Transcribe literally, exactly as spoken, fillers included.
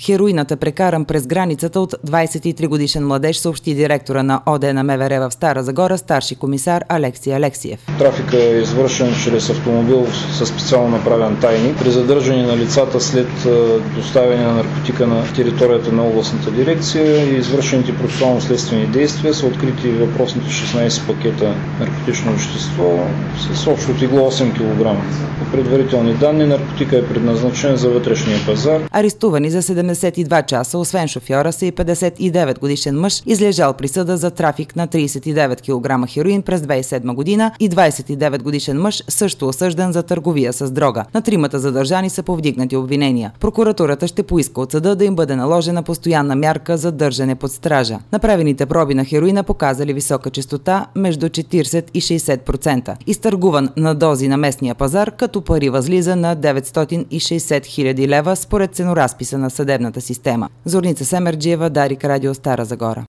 Хероинът е прекаран през границата от двадесет и три годишен младеж, съобщи директора на ОД на МВР в Стара Загора, старши комисар Алекси Алексиев. Трафика е извършен чрез автомобил със специално направен тайник. При задържане на лицата след доставяне на наркотика на територията на областната дирекция и извършените процесуално-следствени действия са открити въпросните шестнадесет пакета наркотично вещество с общо тегло осем килограма. По предварителни данни наркотика е предназначен за вътрешния пазар. Арестувани за седемдесет и два часа, освен шофьора, са и петдесет и девет годишен мъж, излежал присъда за трафик на тридесет и девет килограма хероин през две хиляди и седма година, и двадесет и девет годишен мъж, също осъждан за търговия с дрога. На тримата задържани са повдигнати обвинения. Прокуратурата ще поиска от съда да им бъде наложена постоянна мярка за държане под стража. Направените проби на хероина показали висока честота между четиридесет и шейсет процента. Изтъргуван на дози на местния пазар, като пари възлиза на деветстотин и шейсет хиляди лева според ценоразписа на съдебната система. Зорница Семерджиева, Дарик, Радио Стара Загора.